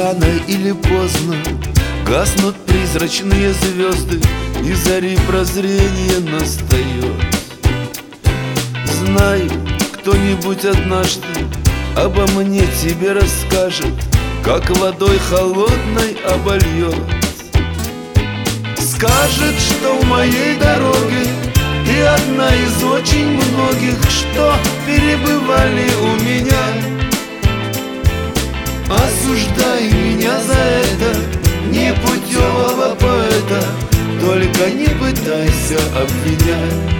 рано или поздно гаснут призрачные звезды, и зари прозрения настает. Знай, кто-нибудь однажды обо мне тебе расскажет, как водой холодной обольет. Скажет, что в моей дороге ты одна из очень многих, что перебывали у меня. Осуждай меня за это, непутевого поэта, только не пытайся обвинять.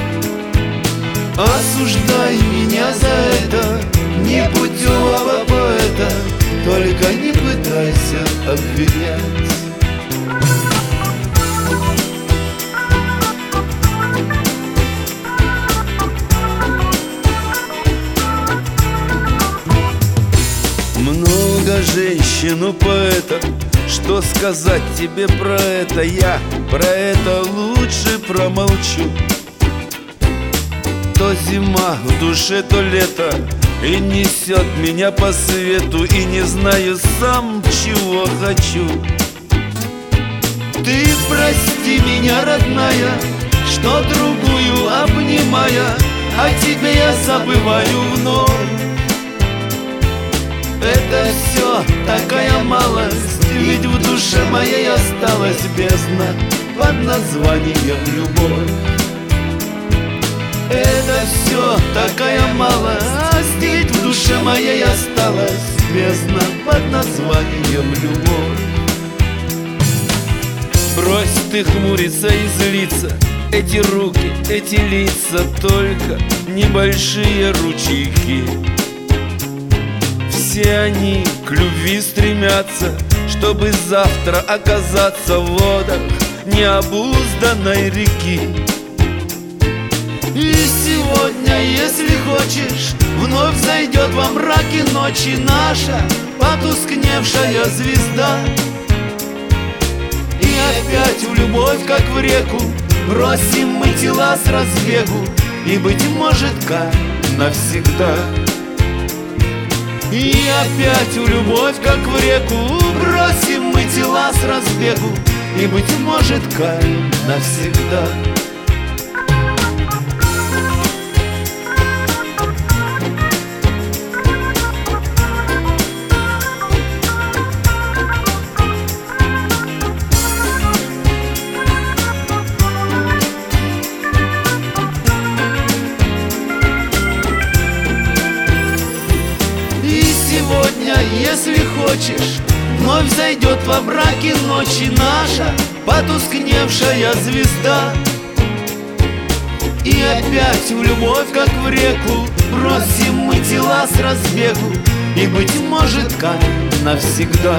Осуждай меня за это, непутевого поэта, только не пытайся обвинять. Много женщин у поэта, что сказать тебе про это? Я про это лучше промолчу. То зима в душе, то лето, и несет меня по свету, и не знаю сам, чего хочу. Ты прости меня, родная, что другую обнимая, а тебя я забываю вновь. Это все такая малость, ведь в душе моей осталась бездна под названием любовь. Это все такая малость, ведь в душе моей осталась бездна под названием любовь. Брось ты хмуриться и злиться, эти руки, эти лица, только небольшие ручейки. Все они к любви стремятся, чтобы завтра оказаться в водах необузданной реки. И сегодня, если хочешь, вновь зайдет во мраке ночи наша потускневшая звезда. И опять в любовь, как в реку, бросим мы тела с разбегу, и, быть может, как навсегда. И опять в любовь, как в реку, бросим мы тела с разбегу, и, быть может, как навсегда. Сегодня, если хочешь, вновь зайдет во мраке ночи наша потускневшая звезда. И опять в любовь, как в реку, бросим мы тела с разбегу, и, быть может, как навсегда.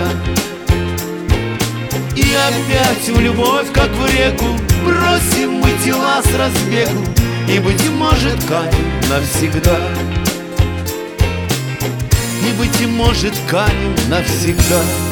И опять в любовь, как в реку, бросим мы тела с разбегу, и, быть может, как навсегда. И, быть может, канем навсегда.